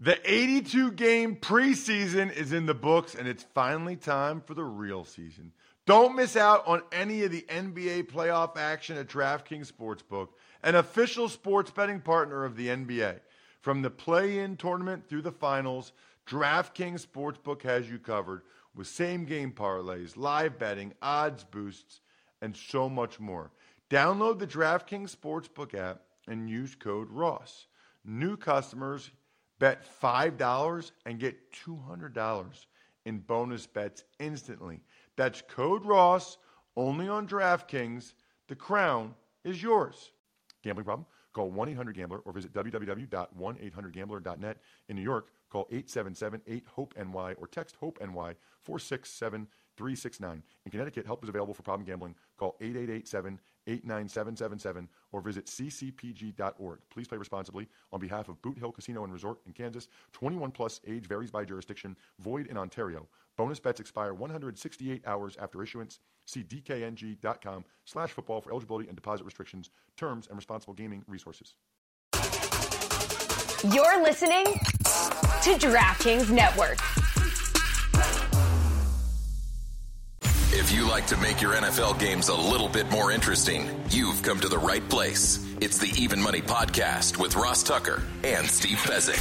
The 82-game preseason is in the books, and it's finally time for the real season. Don't miss out on any of the NBA playoff action at DraftKings Sportsbook, an official sports betting partner of the NBA. From the play-in tournament through the finals, DraftKings Sportsbook has you covered with same-game parlays, live betting, odds boosts, and so much more. Download the DraftKings Sportsbook app and use code ROSS. New customers bet $5 and get $200 in bonus bets instantly. That's code ROSS, only on DraftKings. The crown is yours. Gambling problem? Call 1-800-GAMBLER or visit www.1800gambler.net. In New York, call 877-8-HOPE-NY or text HOPE-NY 467-369. In Connecticut, help is available for problem gambling. Call 888-7-897-7777 or visit ccpg.org. Please play responsibly. On behalf of Boot Hill Casino and Resort in Kansas, 21 plus, age varies by jurisdiction, void in Ontario. Bonus bets expire 168 hours after issuance. See dkng.com/football for eligibility and deposit restrictions, terms, and responsible gaming resources. You're listening to DraftKings Network. If you like to make your NFL games a little bit more interesting, you've come to the right place. It's the Even Money Podcast with Ross Tucker and Steve Fezzik.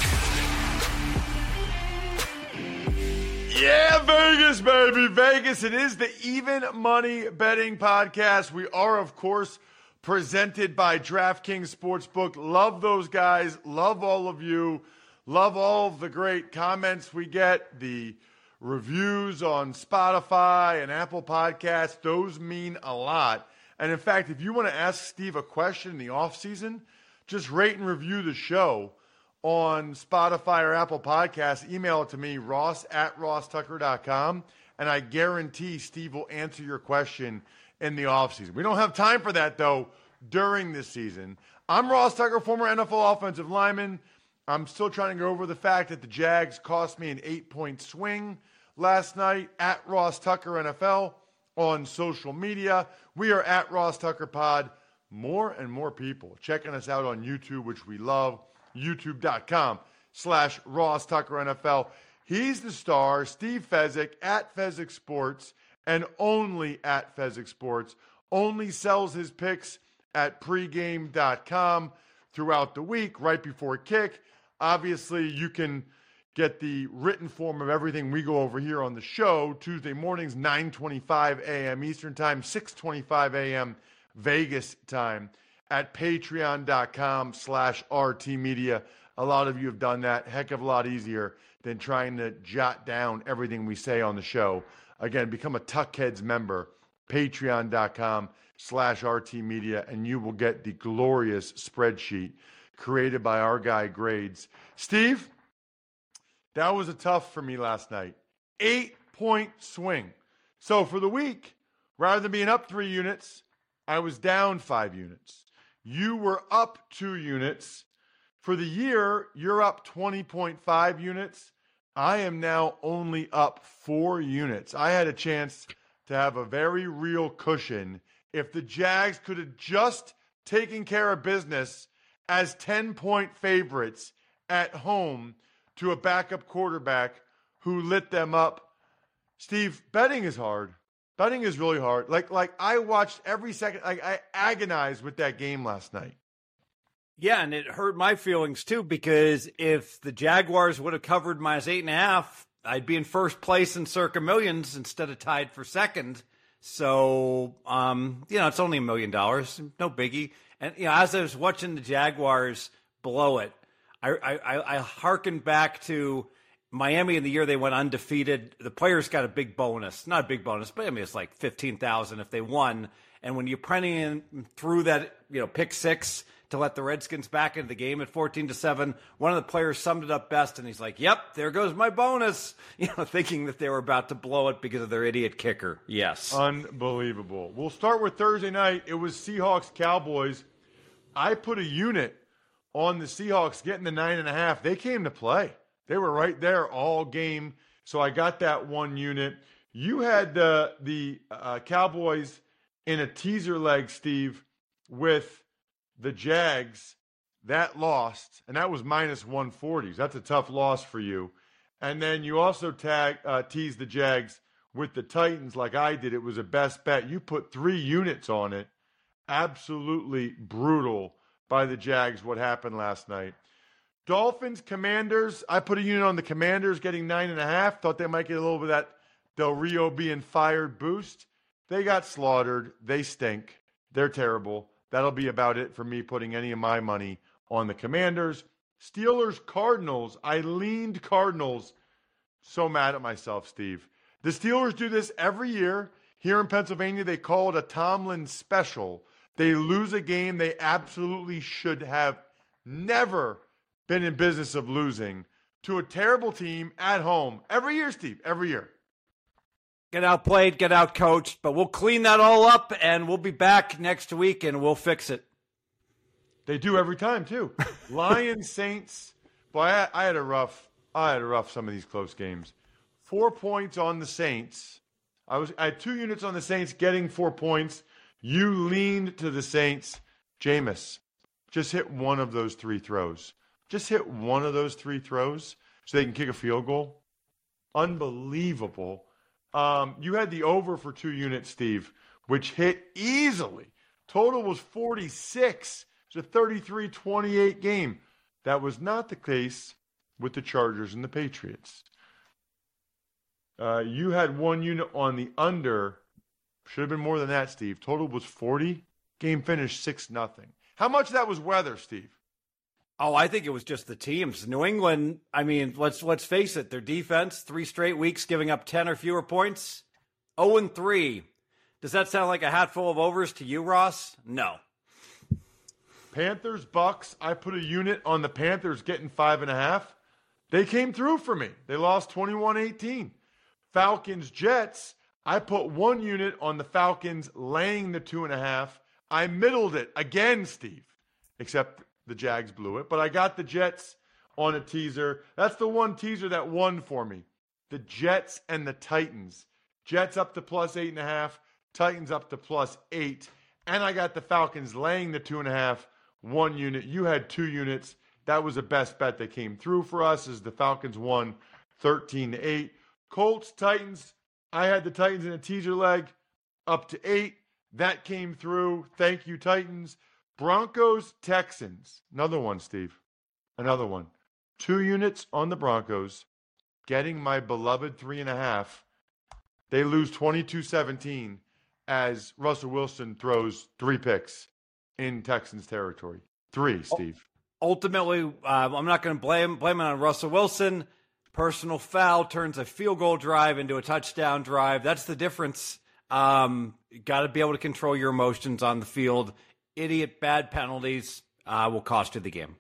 Yeah, Vegas, baby. Vegas. It is the Even Money Betting Podcast. We are, of course, presented by DraftKings Sportsbook. Love those guys. Love all of you. Love all of the great comments we get. The reviews on Spotify and Apple Podcasts. Those mean a lot. And in fact, if you want to ask Steve a question in the offseason, just rate and review the show on Spotify or Apple Podcasts. Email it to me, ross@rosstucker.com, and I guarantee Steve will answer your question in the offseason. We don't have time for that, though, during this season. I'm Ross Tucker, former NFL offensive lineman. I'm still trying to go over the fact that the Jags cost me an 8-point swing last night at Ross Tucker NFL on social media. We are at Ross Tucker Pod. More and more people checking us out on YouTube, which we love. YouTube.com/Ross Tucker NFL. He's the star, Steve Fezzik, at Fezzik Sports, and only at Fezzik Sports. Only sells his picks at pregame.com throughout the week, right before kick. Obviously, you can get the written form of everything we go over here on the show. Tuesday mornings, 9:25 a.m. Eastern Time, 6:25 a.m. Vegas time at patreon.com/RT Media. A lot of you have done that. Heck of a lot easier than trying to jot down everything we say on the show. Again, become a Tuckheads member, patreon.com/RT Media, and you will get the glorious spreadsheet created by our guy Grades. Steve, that was a tough for me last night. 8-point swing. So for the week, rather than being up 3 units, I was down 5 units. You were up 2 units. For the year, you're up 20.5 units. I am now only up 4 units. I had a chance to have a very real cushion if the Jags could have just taken care of business as 10-point favorites at home to a backup quarterback who lit them up. Steve, betting is hard. Betting is really hard. Like I watched every second. I agonized with that game last night. Yeah, and it hurt my feelings too, because if the Jaguars would have covered -8.5, I'd be in first place in Circa Millions instead of tied for second. So, it's only $1 million, no biggie. And as I was watching the Jaguars blow it, I hearkened back to Miami in the year they went undefeated. The players got a big bonus. Not a big bonus, but it's like $15,000 if they won. And when you printing through that, pick six to let the Redskins back into the game at 14-7, one of the players summed it up best, and he's like, "Yep, there goes my bonus." Thinking that they were about to blow it because of their idiot kicker. Yes, unbelievable. We'll start with Thursday night. It was Seahawks Cowboys. I put a unit on the Seahawks getting the 9.5. They came to play. They were right there all game, so I got that 1 unit. You had the Cowboys in a teaser leg, Steve, with the Jags that lost, and that was minus 140s. That's a tough loss for you. And then you also teased the Jags with the Titans like I did. It was a best bet. You put 3 units on it. Absolutely brutal by the Jags what happened last night. Dolphins, Commanders. I put a unit on the Commanders getting 9.5. Thought they might get a little bit of that Del Rio being fired boost. They got slaughtered. They stink. They're terrible. That'll be about it for me putting any of my money on the Commanders. Steelers, Cardinals. I leaned Cardinals. So mad at myself, Steve. The Steelers do this every year. Here in Pennsylvania, they call it a Tomlin special. They lose a game they absolutely should have never been in business of losing to a terrible team at home. Every year, Steve. Every year. Get outplayed, get outcoached, but we'll clean that all up, and we'll be back next week, and we'll fix it. They do every time, too. Lions, Saints. Boy, I had a rough some of these close games. 4 points on the Saints. I had 2 units on the Saints getting 4 points. You leaned to the Saints. Jameis, just hit one of those 3 throws. Just hit one of those 3 throws so they can kick a field goal. Unbelievable. You had the over for 2 units, Steve, which hit easily. Total was 46. It's a 33-28 game. That was not the case with the Chargers and the Patriots. You had 1 unit on the under. Should have been more than that, Steve. Total was 40. Game finished 6-0. How much of that was weather, Steve? Oh, I think it was just the teams. New England, I mean, let's face it, their defense, 3 straight weeks giving up 10 or fewer points. 0-3. Does that sound like a hatful of overs to you, Ross? No. Panthers, Bucks. I put a unit on the Panthers getting 5.5. They came through for me. They lost 21-18. Falcons, Jets. I put 1 unit on the Falcons laying the 2.5. I middled it again, Steve, except the Jags blew it. But I got the Jets on a teaser. That's the one teaser that won for me. The Jets and the Titans. Jets up to plus 8.5. Titans up to plus 8. And I got the Falcons laying the 2.5. 1 unit. You had 2 units. That was the best bet that came through for us as the Falcons won 13-8. Colts, Titans. I had the Titans in a teaser leg up to 8. That came through. Thank you, Titans. Broncos, Texans. Another one, Steve. Another one. 2 units on the Broncos. Getting my beloved 3.5. They lose 22-17 as Russell Wilson throws 3 picks in Texans territory. 3, Steve. Ultimately, I'm not going to blame it on Russell Wilson. Personal foul turns a field goal drive into a touchdown drive. That's the difference. Got to be able to control your emotions on the field. Idiot bad penalties will cost you the game.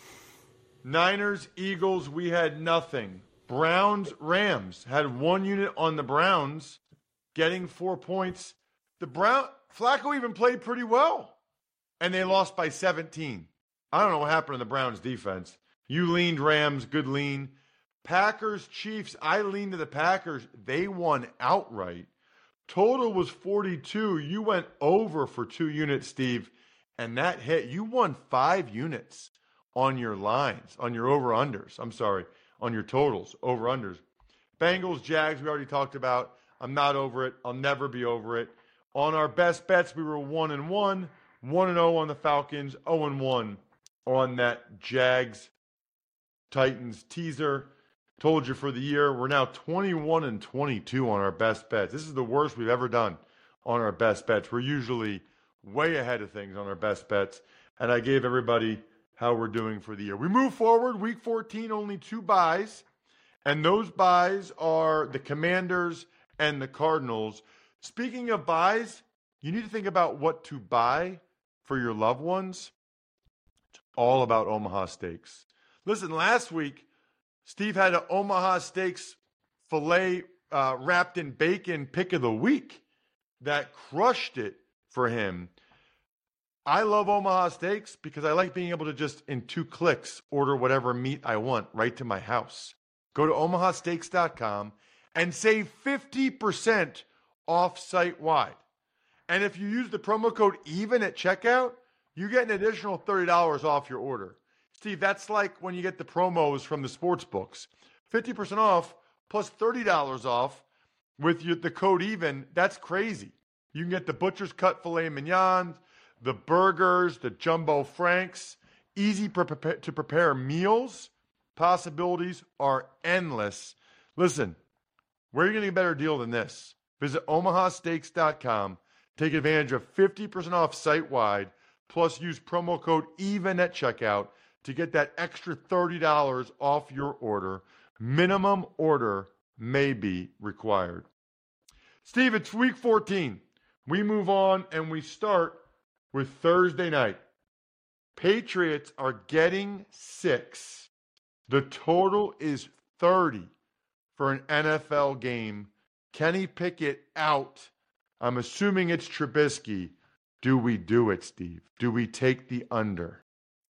Niners, Eagles, we had nothing. Browns, Rams. Had 1 unit on the Browns, getting 4 points. Flacco even played pretty well, and they lost by 17. I don't know what happened to the Browns defense. You leaned Rams, good lean. Packers, Chiefs, I leaned to the Packers. They won outright. Total was 42. You went over for 2 units, Steve, and that hit. You won 5 units on your lines, on your over-unders. I'm sorry, on your totals, over-unders. Bengals, Jags, we already talked about. I'm not over it. I'll never be over it. On our best bets, we were 1-1, 1-0 on the Falcons, 0-1 on that Jags Titans teaser. Told you for the year, we're now 21-22 on our best bets. This is the worst we've ever done on our best bets. We're usually way ahead of things on our best bets, and I gave everybody how we're doing for the year. We move forward, week 14, only 2 buys, and those buys are the Commanders and the Cardinals. Speaking of buys, you need to think about what to buy for your loved ones. It's all about Omaha Steaks. Listen, last week, Steve had an Omaha Steaks filet wrapped in bacon pick of the week that crushed it for him. I love Omaha Steaks because I like being able to just in 2 clicks order whatever meat I want right to my house. Go to omahasteaks.com and save 50% off site-wide. And if you use the promo code EVEN at checkout, you get an additional $30 off your order. Steve, that's like when you get the promos from the sports books. 50% off plus $30 off with the code EVEN. That's crazy. You can get the butcher's cut filet mignon, the burgers, the jumbo franks, easy to prepare meals. Possibilities are endless. Listen, where are you going to get a better deal than this? Visit omahasteaks.com. Take advantage of 50% off site-wide, plus use promo code EVEN at checkout to get that extra $30 off your order. Minimum order may be required. Steve, it's week 14. We move on and we start with Thursday night. Patriots are getting 6. The total is 30 for an NFL game. Kenny Pickett out. I'm assuming it's Trubisky. Do we do it, Steve? Do we take the under?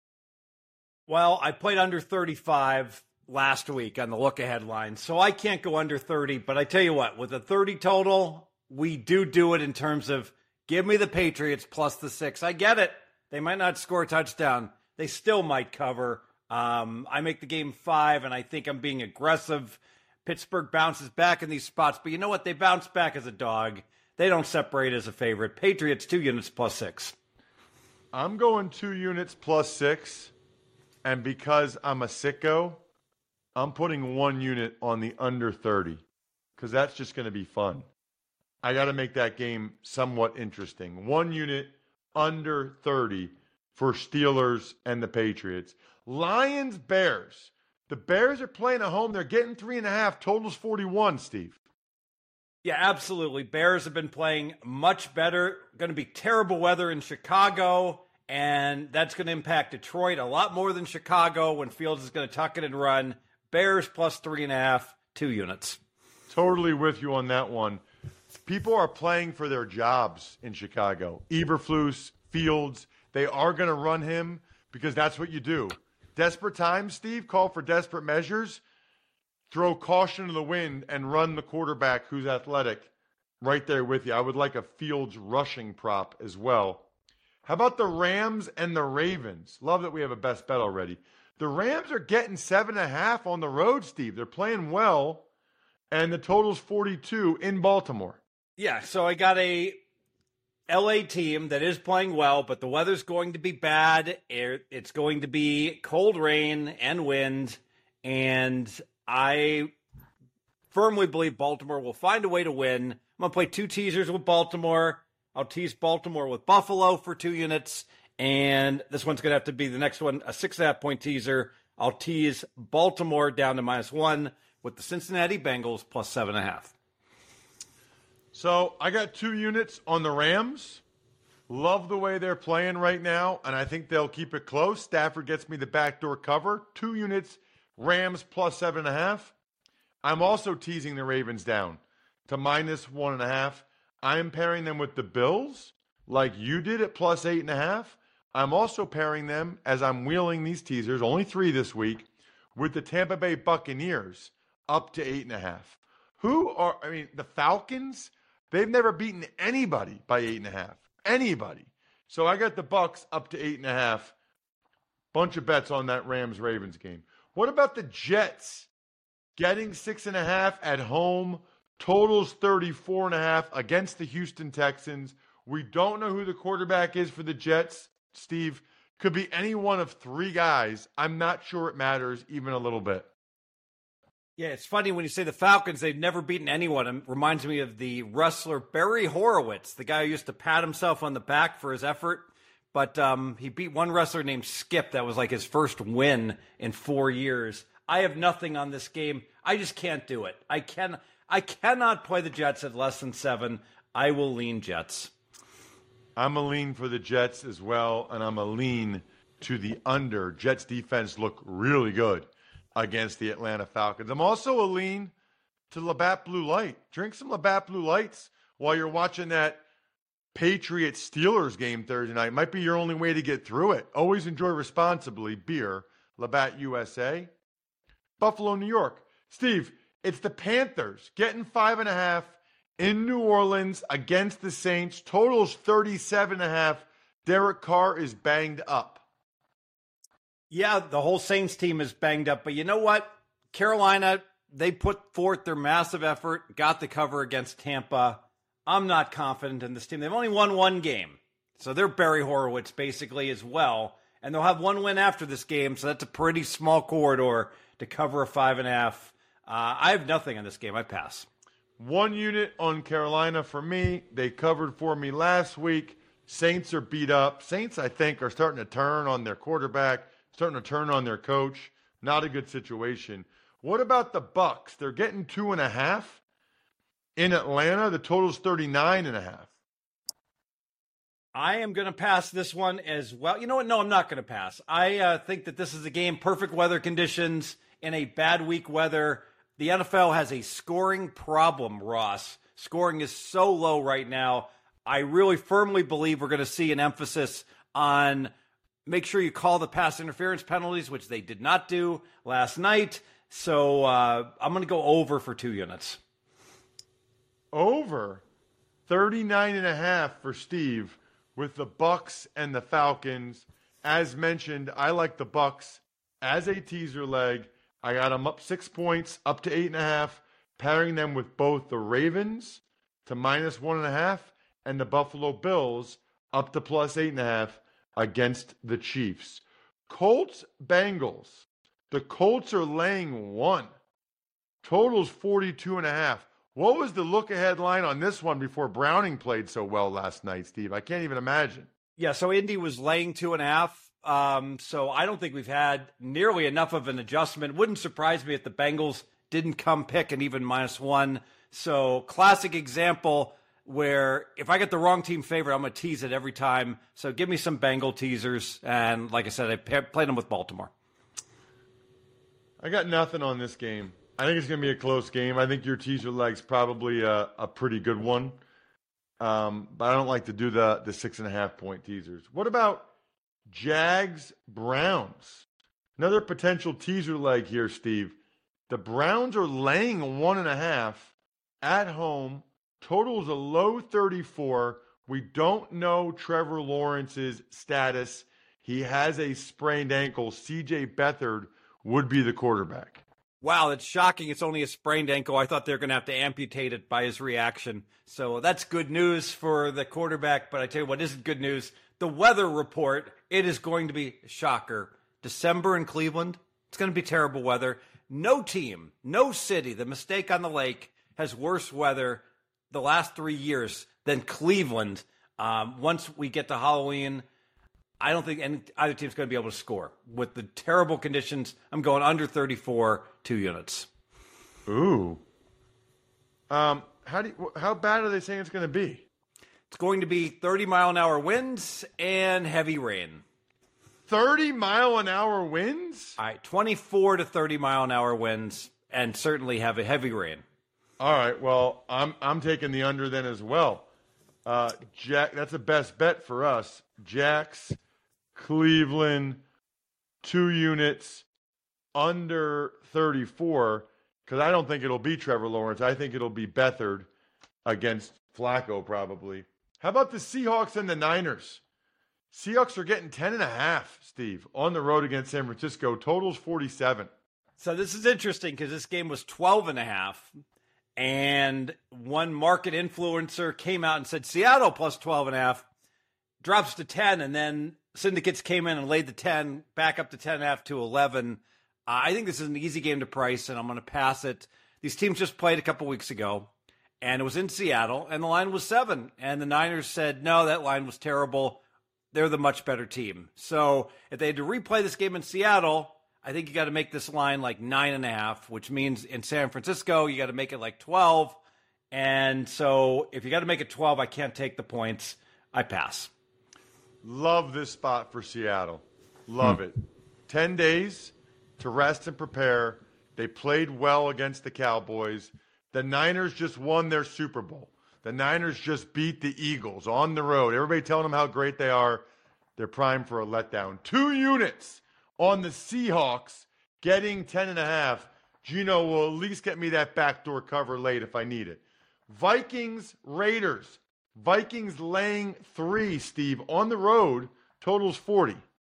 Well, I played under 35 last week on the look-ahead line, so I can't go under 30. But I tell you what, with a 30 total, we do it in terms of give me the Patriots plus the 6. I get it. They might not score a touchdown. They still might cover. I make the game 5, and I think I'm being aggressive. Pittsburgh bounces back in these spots, but you know what? They bounce back as a dog. They don't separate as a favorite. Patriots 2 units plus 6. I'm going 2 units plus 6, and because I'm a sicko, I'm putting 1 unit on the under 30 because that's just going to be fun. I got to make that game somewhat interesting. 1 unit under 30 for Steelers and the Patriots. Lions, Bears. The Bears are playing at home. They're getting 3.5. Total's 41, Steve. Yeah, absolutely. Bears have been playing much better. Going to be terrible weather in Chicago, and that's going to impact Detroit a lot more than Chicago when Fields is going to tuck it and run. Bears plus 3.5, 2 units. Totally with you on that one. People are playing for their jobs in Chicago. Eberflus, Fields, they are going to run him because that's what you do. Desperate times, Steve, call for desperate measures. Throw caution to the wind and run the quarterback who's athletic right there with you. I would like a Fields rushing prop as well. How about the Rams and the Ravens? Love that we have a best bet already. The Rams are getting 7.5 on the road, Steve. They're playing well, and the total's 42 in Baltimore. Yeah, so I got a LA team that is playing well, but the weather's going to be bad. It's going to be cold rain and wind, and I firmly believe Baltimore will find a way to win. I'm going to play 2 teasers with Baltimore. I'll tease Baltimore with Buffalo for 2 units, and this one's going to have to be the next one, a 6.5-point teaser. I'll tease Baltimore down to -1 with the Cincinnati Bengals plus 7.5. So I got 2 units on the Rams. Love the way they're playing right now, and I think they'll keep it close. Stafford gets me the backdoor cover. 2 units, Rams plus 7.5. I'm also teasing the Ravens down to -1.5. I'm pairing them with the Bills like you did at plus 8.5. I'm also pairing them, as I'm wheeling these teasers, only 3 this week, with the Tampa Bay Buccaneers up to 8.5. The Falcons, they've never beaten anybody by 8.5. Anybody. So I got the Bucs up to 8.5. Bunch of bets on that Rams-Ravens game. What about the Jets? Getting 6.5 at home. Totals 34.5 against the Houston Texans. We don't know who the quarterback is for the Jets. Steve, could be any one of 3 guys. I'm not sure it matters even a little bit. Yeah, it's funny when you say the Falcons, they've never beaten anyone. It reminds me of the wrestler Barry Horowitz, the guy who used to pat himself on the back for his effort. But he beat one wrestler named Skip. That was like his first win in 4 years. I have nothing on this game. I just can't do it. I cannot play the Jets at less than 7. I will lean Jets. I'm a lean for the Jets as well, and I'm a lean to the under. Jets defense look really good against the Atlanta Falcons. I'm also a lean to Labatt Blue Light. Drink some Labatt Blue Lights while you're watching that Patriots-Steelers game Thursday night. Might be your only way to get through it. Always enjoy responsibly. Beer, Labatt USA. Buffalo, New York. Steve, it's the Panthers getting 5.5 in New Orleans against the Saints. Totals 37.5. Derek Carr is banged up. Yeah, the whole Saints team is banged up, but you know what? Carolina, they put forth their massive effort, got the cover against Tampa. I'm not confident in this team. They've only won one game, so they're Barry Horowitz basically as well, and they'll have one win after this game, so that's a pretty small corridor to cover a 5.5. I have nothing on this game. I pass. 1 unit on Carolina for me. They covered for me last week. Saints are beat up. Saints, I think, are starting to turn on their quarterback, starting to turn on their coach. Not a good situation. What about the Bucks? They're getting 2.5 in Atlanta. The total's 39.5. I am going to pass this one as well. You know what? No, I'm not going to pass. I think that this is a game, perfect weather conditions in a bad week weather. The NFL has a scoring problem, Ross. Scoring is so low right now. I really firmly believe we're going to see an emphasis on make sure you call the pass interference penalties, which they did not do last night. So I'm going to go over for 2 units. Over 39.5 for Steve with the Bucks and the Falcons. As mentioned, I like the Bucks as a teaser leg. I got them up 6 points, up to 8.5, pairing them with both the Ravens to -1.5 and the Buffalo Bills up to +8.5 against the Chiefs. Colts, Bengals. The Colts are laying 1. Total's 42.5. What was the look-ahead line on this one before Browning played so well last night, Steve? I can't even imagine. Yeah, so Indy was laying 2.5. So I don't think we've had nearly enough of an adjustment. Wouldn't surprise me if the Bengals didn't come pick an even -1. So classic example where if I get the wrong team favorite, I'm going to tease it every time. So give me some Bengal teasers. And like I said, I played them with Baltimore. I got nothing on this game. I think it's going to be a close game. I think your teaser leg's probably a pretty good one. But I don't like to do the 6.5 point teasers. What about Jags, Browns? Another potential teaser leg here, Steve. The Browns are laying 1.5 at home. Total's a low 34. We don't know Trevor Lawrence's status. He has a sprained ankle. C.J. Beathard would be the quarterback. Wow, that's shocking. It's only a sprained ankle. I thought they were going to have to amputate it by his reaction. So that's good news for the quarterback. But I tell you what isn't good news. The weather report, it is going to be shocker. December in Cleveland, it's going to be terrible weather. No team, no city, the mistake on the lake, has worse weather the last 3 years than Cleveland. Once we get to Halloween, I don't think either team's going to be able to score. With the terrible conditions, I'm going under 34, 2 units. Ooh. How bad are they saying it's going to be? It's going to be 30-mile-an-hour winds and heavy rain. 30-mile-an-hour winds? All right, 24 to 30-mile-an-hour winds and certainly have a heavy rain. All right, well, I'm taking the under then as well. Jack, that's the best bet for us. Jacks, Cleveland, 2 units, under 34, because I don't think it'll be Trevor Lawrence. I think it'll be Beathard against Flacco probably. How about the Seahawks and the Niners? Seahawks are getting 10.5, Steve, on the road against San Francisco. Total's 47. So this is interesting because this game was 12.5. And one market influencer came out and said Seattle plus 12.5 drops to 10. And then syndicates came in and laid the 10 back up to 10.5 to 11. I think this is an easy game to price, and I'm going to pass it. These teams just played a couple weeks ago, and it was in Seattle, and the line was 7. And the Niners said, no, that line was terrible. They're the much better team. So if they had to replay this game in Seattle, I think you got to make this line like 9.5, which means in San Francisco, you got to make it like 12. And so if you got to make it 12, I can't take the points. I pass. Love this spot for Seattle. Love it. 10 days to rest and prepare. They played well against the Cowboys. The Niners just won their Super Bowl. The Niners just beat the Eagles on the road. Everybody telling them how great they are. They're primed for a letdown. 2 units on the Seahawks, getting 10.5. Gino will at least get me that backdoor cover late if I need it. Vikings, Raiders. Vikings laying 3, Steve, on the road. Totals 40.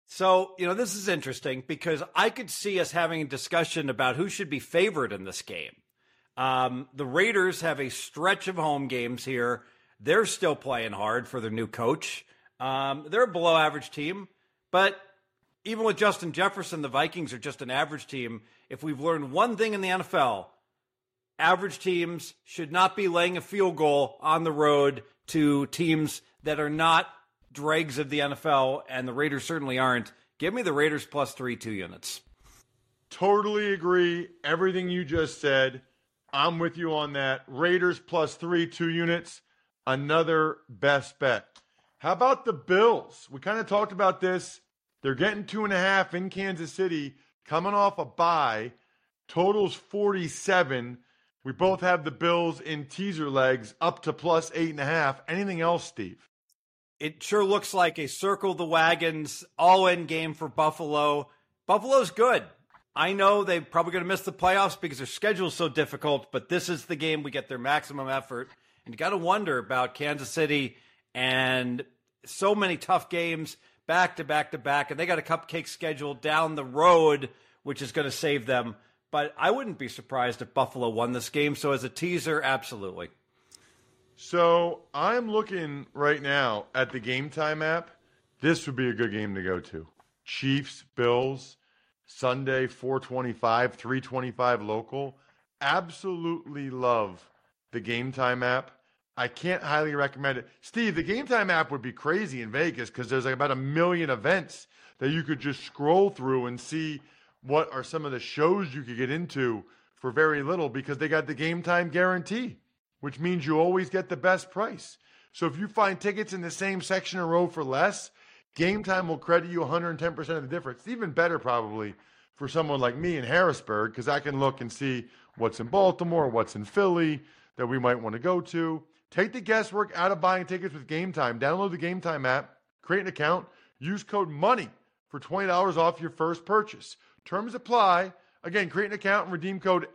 So, this is interesting because I could see us having a discussion about who should be favored in this game. The Raiders have a stretch of home games here. They're still playing hard for their new coach. They're a below average team, but even with Justin Jefferson, the Vikings are just an average team. If we've learned one thing in the NFL, average teams should not be laying a field goal on the road to teams that are not dregs of the NFL, and the Raiders certainly aren't. Give me the Raiders plus 3 2 units. Totally agree. Everything you just said, I'm with you on that. Raiders plus 3 2 units, another best bet. How about the Bills? We kind of talked about this. They're getting 2.5 in Kansas City, coming off a bye. Totals 47. We both have the Bills in teaser legs up to plus 8.5. Anything else, Steve? It sure looks like a circle the wagons, all-in game for Buffalo. Buffalo's good. I know they're probably going to miss the playoffs because their schedule is so difficult, but this is the game we get their maximum effort. And you got to wonder about Kansas City and so many tough games back to back to back, and they got a cupcake schedule down the road, which is going to save them. But I wouldn't be surprised if Buffalo won this game. So as a teaser, absolutely. So I'm looking right now at the Game Time app. This would be a good game to go to. Chiefs, Bills, Sunday, 425, 325 local. Absolutely love the Game Time app. I can't highly recommend it. Steve, the Game Time app would be crazy in Vegas because there's like about 1 million events that you could just scroll through and see what are some of the shows you could get into for very little because they got the Game Time guarantee, which means you always get the best price. So if you find tickets in the same section or row for less, Game Time will credit you 110% of the difference. It's even better probably for someone like me in Harrisburg because I can look and see what's in Baltimore, what's in Philly that we might want to go to. Take the guesswork out of buying tickets with Game Time. Download the Game Time app, create an account, use code MONEY for $20 off your first purchase. Terms apply. Again, create an account and redeem code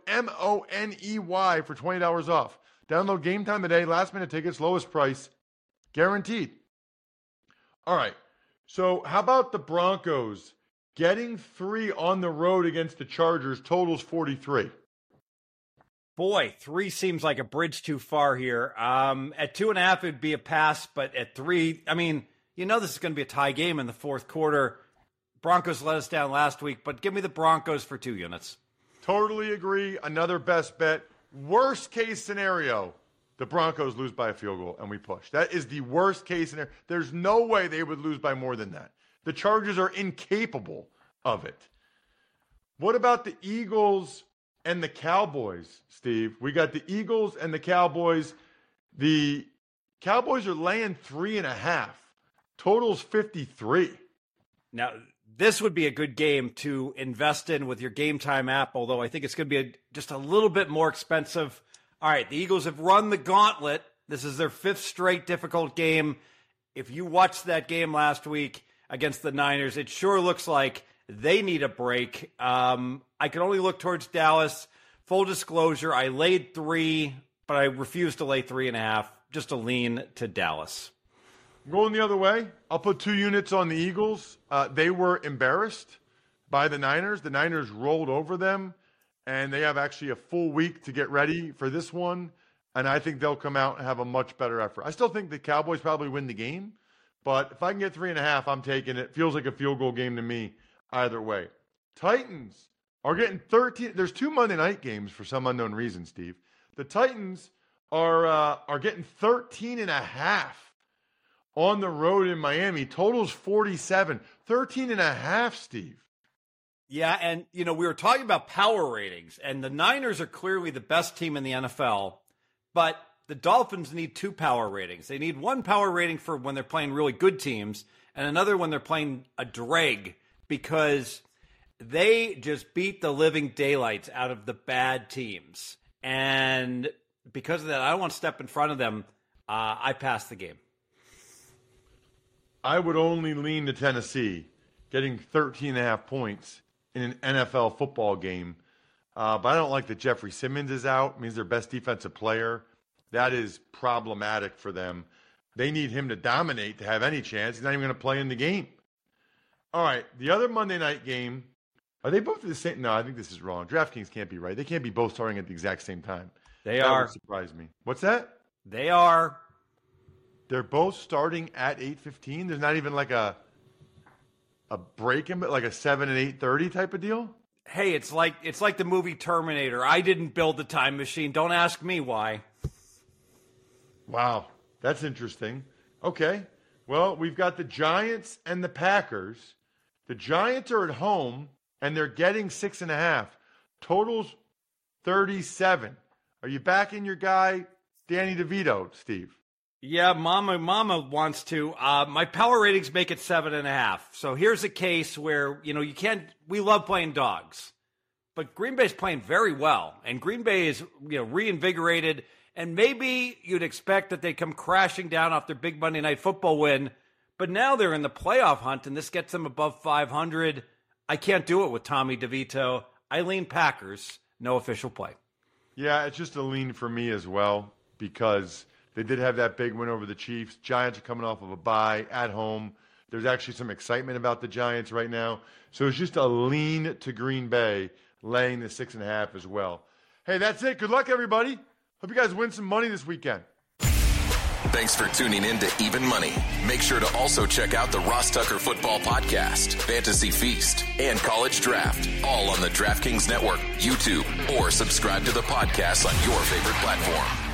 MONEY for $20 off. Download Game Time today. Last minute tickets, lowest price, guaranteed. All right. So how about the Broncos getting 3 on the road against the Chargers? Totals 43. Boy, 3 seems like a bridge too far here. At 2.5, it would be a pass, but at 3, this is going to be a tie game in the fourth quarter. Broncos let us down last week, but give me the Broncos for 2 units. Totally agree. Another best bet. Worst case scenario, the Broncos lose by a field goal and we push. That is the worst case scenario. There's no way they would lose by more than that. The Chargers are incapable of it. What about the Eagles and the Cowboys, Steve? We got the Eagles and the Cowboys. The Cowboys are laying 3.5. Totals 53. Now, this would be a good game to invest in with your Game Time app, although I think it's going to be just a little bit more expensive. All right, the Eagles have run the gauntlet. This is their 5th straight difficult game. If you watched that game last week against the Niners, it sure looks like they need a break. I can only look towards Dallas. Full disclosure, I laid 3, but I refused to lay 3.5, just to lean to Dallas. Going the other way, I'll put 2 units on the Eagles. They were embarrassed by the Niners. The Niners rolled over them, and they have actually a full week to get ready for this one, and I think they'll come out and have a much better effort. I still think the Cowboys probably win the game, but if I can get 3.5, I'm taking it. Feels like a field goal game to me either way. Titans are getting 13. There's 2 Monday night games for some unknown reason, Steve. The Titans are getting 13.5. on the road in Miami. Totals 47. 13.5, Steve. Yeah, and, we were talking about power ratings, and the Niners are clearly the best team in the NFL, but the Dolphins need 2 power ratings. They need 1 power rating for when they're playing really good teams, and another when they're playing a dreg, because they just beat the living daylights out of the bad teams. And because of that, I don't want to step in front of them. I pass the game. I would only lean to Tennessee, getting 13.5 points in an NFL football game. But I don't like that Jeffrey Simmons is out. It means their best defensive player. That is problematic for them. They need him to dominate to have any chance. He's not even going to play in the game. All right, the other Monday night game, are they both the same? No, I think this is wrong. DraftKings can't be right. They can't be both starting at the exact same time. That would surprise me. What's that? They are. They're both starting at 8:15. There's not even like a break in, but like a 7 and 8:30 type of deal. Hey, it's like the movie Terminator. I didn't build the time machine. Don't ask me why. Wow, that's interesting. Okay, well, we've got the Giants and the Packers. The Giants are at home, and they're getting 6.5. Totals 37. Are you backing your guy, Danny DeVito, Steve? Yeah, Mama wants to. My power ratings make it 7.5. So here's a case where, you can't, we love playing dogs, but Green Bay's playing very well, and Green Bay is, reinvigorated, and maybe you'd expect that they come crashing down off their big Monday Night Football win, but now they're in the playoff hunt, and this gets them above 500. I can't do it with Tommy DeVito. I lean Packers, no official play. Yeah, it's just a lean for me as well, because they did have that big win over the Chiefs. Giants are coming off of a bye at home. There's actually some excitement about the Giants right now. So it's just a lean to Green Bay, laying the 6.5 as well. Hey, that's it. Good luck, everybody. Hope you guys win some money this weekend. Thanks for tuning in to Even Money. Make sure to also check out the Ross Tucker Football Podcast, Fantasy Feast, and College Draft, all on the DraftKings Network, YouTube, or subscribe to the podcast on your favorite platform.